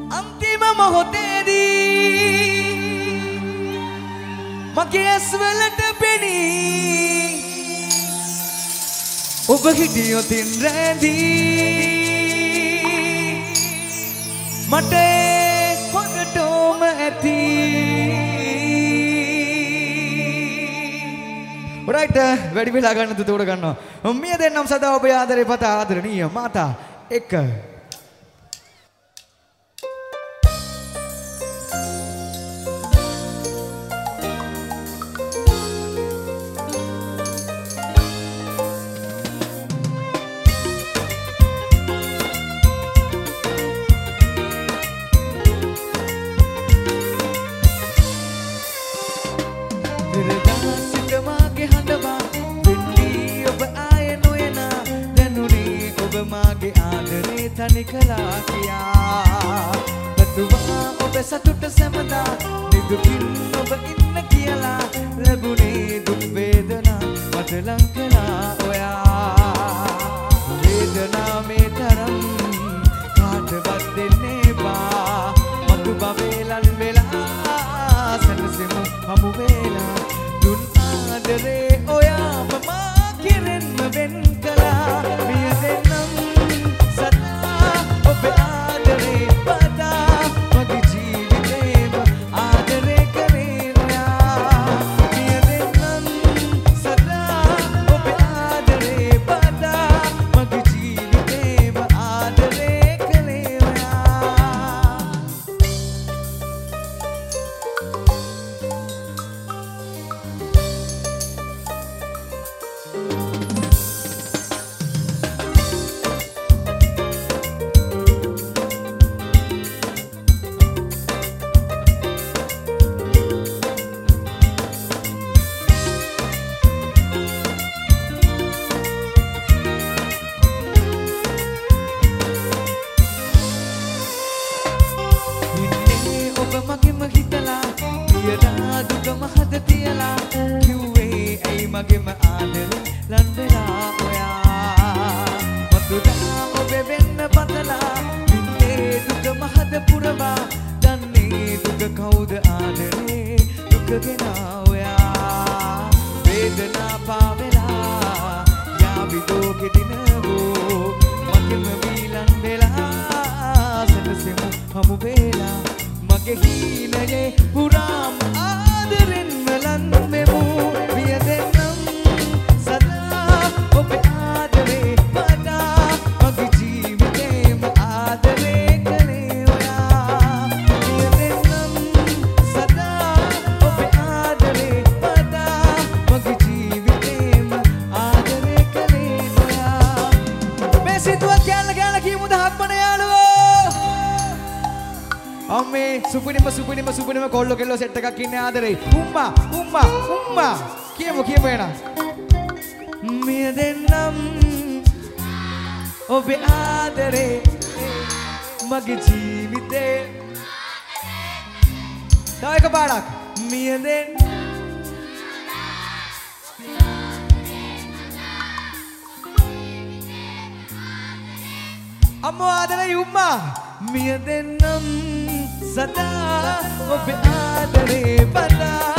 අන්තිම මොහොතේදී මගේ ඇස්වලට පෙනී ඔබ හිටියොතින් රැඳී මට හොඳටම ඇති. රයිට් වැඩි වෙලා ගන්න දුර ගන්නවා. මිය දෙන්නම් සදා ඔබ ආදරේ පත ආදරණීය මාතා එක්ක. තනිකලා කියා බතුවා ඔබ සතුට සැමදා නිදුකින් ඔබ ඉන්න කියලා ලැබුණේ දුක් වේදනා මට ලං කළා ඔයා වේදනා මේ තරම් කාටවත් දෙන්නේ බා මතු බවේලන් වෙලා සැනසෙමු හමු වේලා දුන් ආදරේ ඔයාම මා කෙරෙන්ම වෙන් කළා මිය දෙන්නම් සුපිරිම කොල්ලෝ කෙල්ලෝ සෙට් එකක් ඉන්නේ ආදරේ උම්මා කියමු එන මිය දෙන්නම් ඔබේ ආදරේ මගේ ජීවිතේ තව එක පාරක් මිය දෙන්න අම්මෝ ආදරේ උම්මා මිය දෙන්නම් සදා ඔබේ ආදරේ පදා